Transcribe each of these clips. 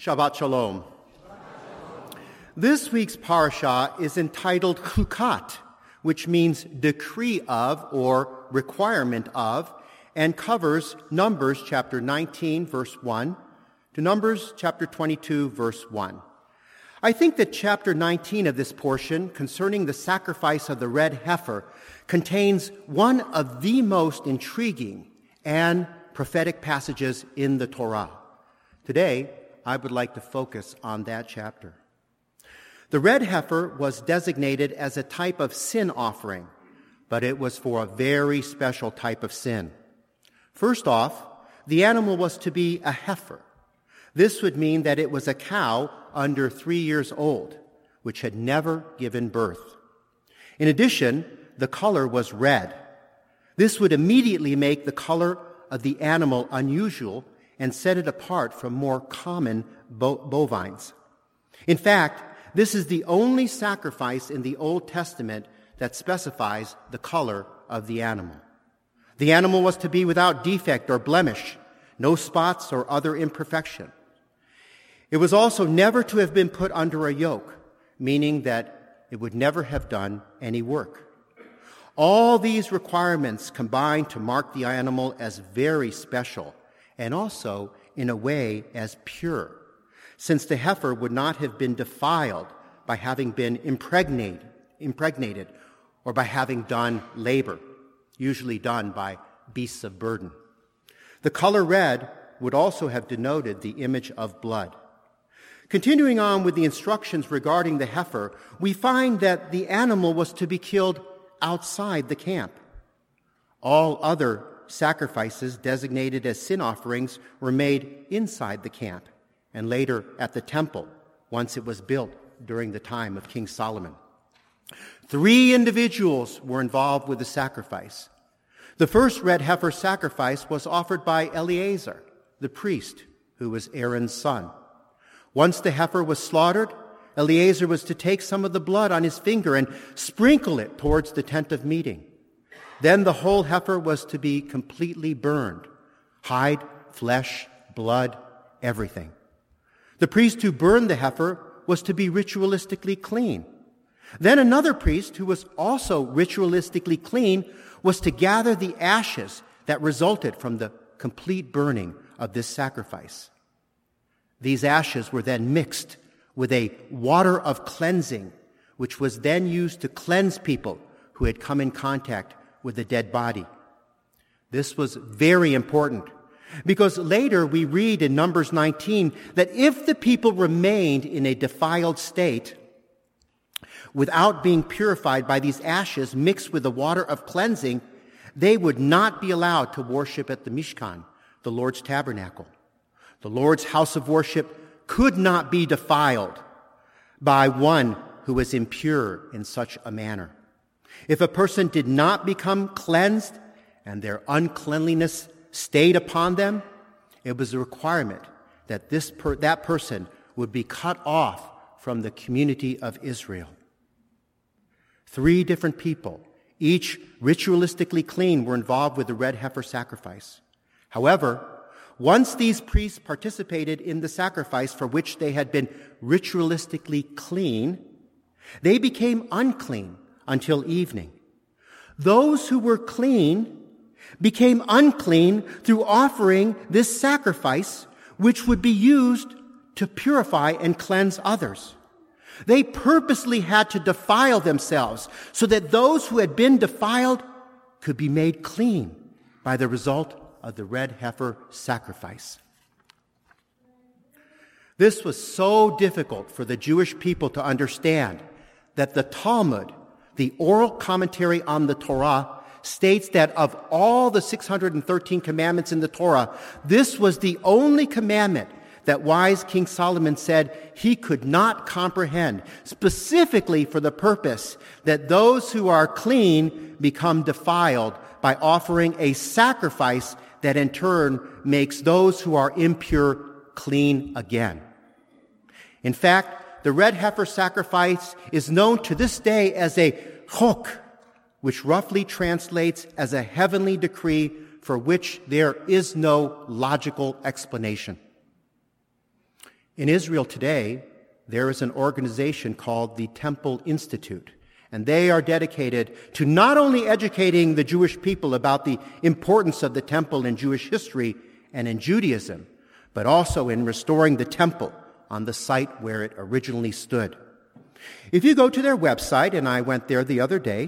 Shabbat Shalom. This week's parasha is entitled Chukat, which means decree of or requirement of, and covers Numbers chapter 19, verse 1, to Numbers chapter 22, verse 1. I think that chapter 19 of this portion, concerning the sacrifice of the red heifer, contains one of the most intriguing and prophetic passages in the Torah. Today, I would like to focus on that chapter. The red heifer was designated as a type of sin offering, but it was for a very special type of sin. First off, the animal was to be a heifer. This would mean that it was a cow under 3 years old, which had never given birth. In addition, the color was red. This would immediately make the color of the animal unusual and set it apart from more common bovines. In fact, this is the only sacrifice in the Old Testament that specifies the color of the animal. The animal was to be without defect or blemish, no spots or other imperfection. It was also never to have been put under a yoke, meaning that it would never have done any work. All these requirements combine to mark the animal as very special and also, in a way, as pure, since the heifer would not have been defiled by having been impregnated or by having done labor, usually done by beasts of burden. The color red would also have denoted the image of blood. Continuing on with the instructions regarding the heifer, we find that the animal was to be killed outside the camp. All other sacrifices designated as sin offerings were made inside the camp and later at the temple once it was built during the time of King Solomon. 3 individuals were involved with the sacrifice. The first red heifer sacrifice was offered by Eleazar, the priest, who was Aaron's son. Once the heifer was slaughtered, Eleazar was to take some of the blood on his finger and sprinkle it towards the tent of meeting. Then the whole heifer was to be completely burned. Hide, flesh, blood, everything. The priest who burned the heifer was to be ritualistically clean. Then another priest, who was also ritualistically clean, was to gather the ashes that resulted from the complete burning of this sacrifice. These ashes were then mixed with a water of cleansing, which was then used to cleanse people who had come in contact with the dead body. This was very important because later we read in Numbers 19 that if the people remained in a defiled state without being purified by these ashes mixed with the water of cleansing, they would not be allowed to worship at the Mishkan, the Lord's tabernacle. The Lord's house of worship could not be defiled by one who was impure in such a manner. If a person did not become cleansed and their uncleanliness stayed upon them, it was a requirement that that person would be cut off from the community of Israel. 3 different people, each ritualistically clean, were involved with the red heifer sacrifice. However, once these priests participated in the sacrifice for which they had been ritualistically clean, they became unclean until evening. Those who were clean became unclean through offering this sacrifice, which would be used to purify and cleanse others. They purposely had to defile themselves so that those who had been defiled could be made clean by the result of the red heifer sacrifice. This was so difficult for the Jewish people to understand that the Talmud, the oral commentary on the Torah, states that of all the 613 commandments in the Torah, this was the only commandment that wise King Solomon said he could not comprehend, specifically for the purpose that those who are clean become defiled by offering a sacrifice that in turn makes those who are impure clean again. In fact, the red heifer sacrifice is known to this day as a chok, which roughly translates as a heavenly decree for which there is no logical explanation. In Israel today, there is an organization called the Temple Institute, and they are dedicated to not only educating the Jewish people about the importance of the temple in Jewish history and in Judaism, but also in restoring the temple on the site where it originally stood. If you go to their website, and I went there the other day,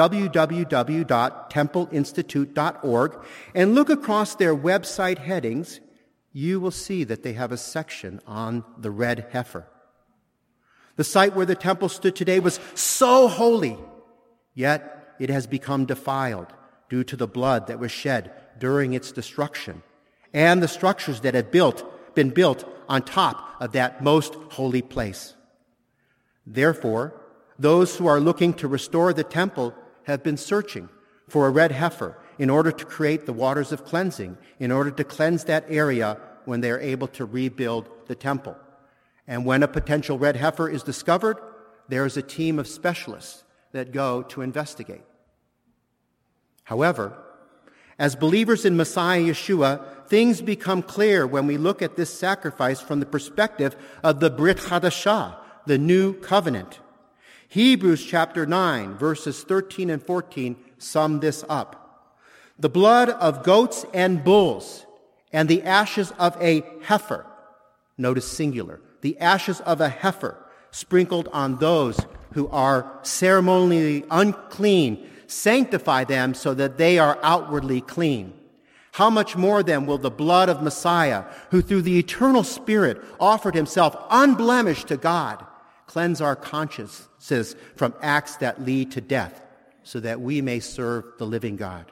www.templeinstitute.org, and look across their website headings, you will see that they have a section on the red heifer. The site where the temple stood today was so holy, yet it has become defiled due to the blood that was shed during its destruction and the structures that had been built on top of that most holy place. Therefore, those who are looking to restore the temple have been searching for a red heifer in order to create the waters of cleansing, in order to cleanse that area when they are able to rebuild the temple. And when a potential red heifer is discovered, there is a team of specialists that go to investigate. However, as believers in Messiah Yeshua, things become clear when we look at this sacrifice from the perspective of the Brit Hadashah, the new covenant. Hebrews chapter 9, verses 13 and 14 sum this up. The blood of goats and bulls and the ashes of a heifer, notice singular, the ashes of a heifer sprinkled on those who are ceremonially unclean, sanctify them so that they are outwardly clean. How much more then will the blood of Messiah, who through the eternal Spirit offered himself unblemished to God, cleanse our consciences from acts that lead to death, so that we may serve the living God.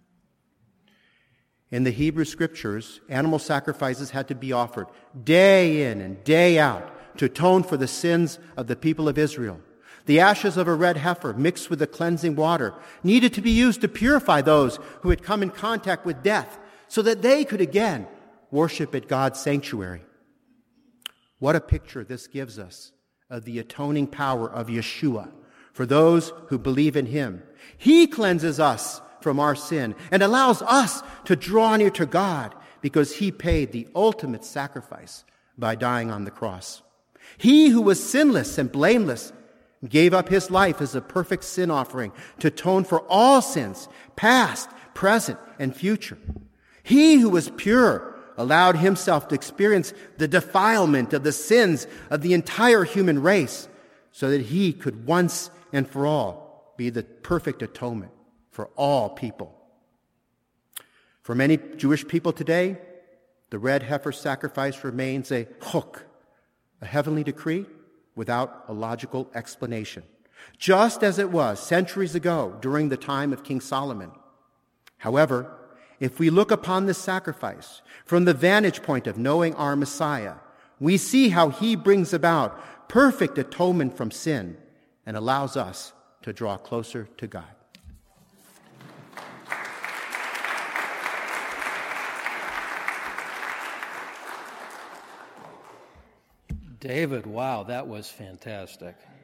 In the Hebrew Scriptures, animal sacrifices had to be offered day in and day out to atone for the sins of the people of Israel. The ashes of a red heifer mixed with the cleansing water needed to be used to purify those who had come in contact with death so that they could again worship at God's sanctuary. What a picture this gives us of the atoning power of Yeshua for those who believe in him. He cleanses us from our sin and allows us to draw near to God because he paid the ultimate sacrifice by dying on the cross. He who was sinless and blameless gave up his life as a perfect sin offering to atone for all sins, past, present, and future. He who was pure allowed himself to experience the defilement of the sins of the entire human race so that he could once and for all be the perfect atonement for all people. For many Jewish people today, the red heifer sacrifice remains a chok, a heavenly decree without a logical explanation, just as it was centuries ago during the time of King Solomon. However, if we look upon this sacrifice from the vantage point of knowing our Messiah, we see how he brings about perfect atonement from sin and allows us to draw closer to God. David, wow, that was fantastic.